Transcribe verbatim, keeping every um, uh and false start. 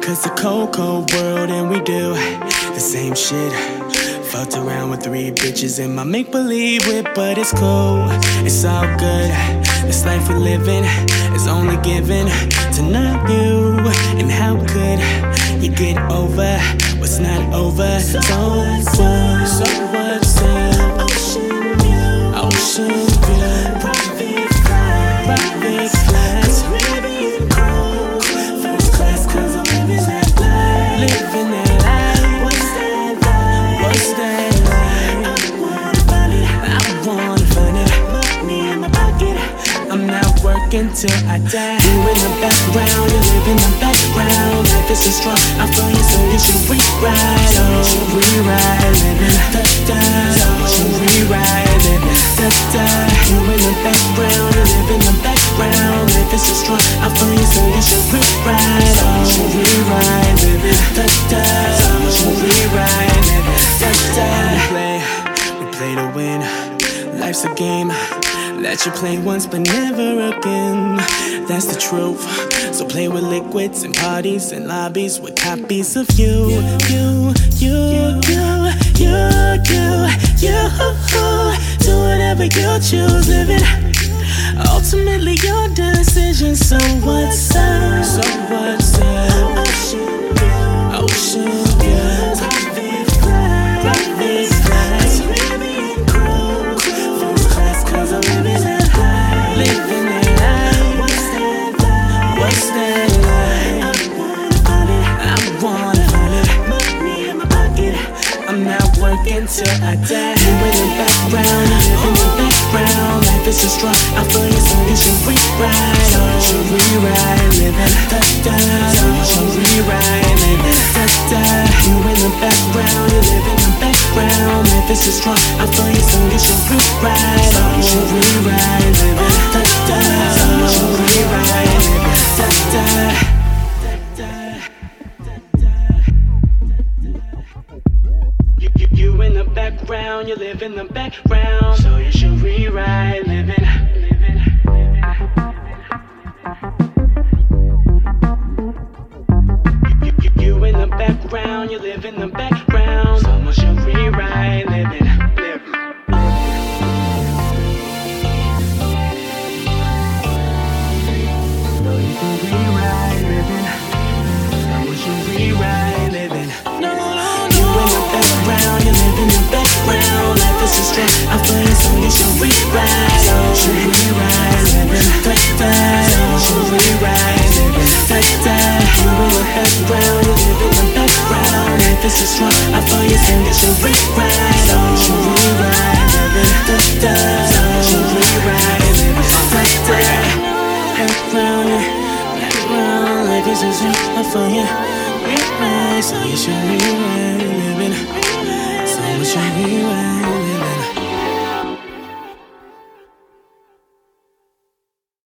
Cause the cold, cold world and we do the same shit. Fucked around with three bitches in my make-believe whip, but it's cool, it's all good. This life we're living is only given to not you. And how could you get over what's not over? So what, so what, so ocean view, ocean view, private flight, private flight, Caribbean cruise, first class cause I'm living that life, living that life. What's that life? What's that life? I wanna find it, I wanna find it. Money in my pocket, I'm not working till I die. You in the background, you live in the background. Life is so strong, I feel you, so you should rewrite. Oh, rewrite, living da da. You should rewrite, living da da. You in the background, you live in the background. Life is so strong, I feel you, so you should rewrite. Oh, rewrite, living da da. You should rewrite, living da da. We play, we play to win. Life's a game that you play once but never again. That's the truth. So play with liquids and parties and lobbies with copies of you. You, you, you, you, you, you. Do whatever you choose, living ultimately your decision. So what's up? So what's up? Ocean view, ocean view, private flight, private flight, Caribbean cruise, first class cause I'm living that high, living that life. What's that life? What's that life? I wanna find it, I wanna find it. Money in my pocket, I'm not working till I die. You in the background, you live in the background. Life is so strong, I feel you, so you should rewrite. Oh, you should rewrite, living da da. You should rewrite, living da da. You in the background, you live in the background. Life is so strong, I feel you, so you should rewrite. Oh, you should rewrite, living da da. You should rewrite, living da da. You, you, you in the background, you live in the background, so you should rewrite, living, living, living. You, you, you in the background, you live in the background, someone should rewrite, living, living. So you should rewrite, living, someone should rewrite, living. No, no, no. You in the background, you live in the background. Life is so strong, I feel it, so you should rewrite. Oh, you should rewrite, living da da. You should rewrite, living da da. You in the background, you live in the background. Life is so strong, I feel it, so you should rewrite. Oh, you should rewrite, living da da. You should rewrite, living da da. Background, background, life is so strong, I feel it. Rewrite, so you should rewrite, living. So you should rewrite.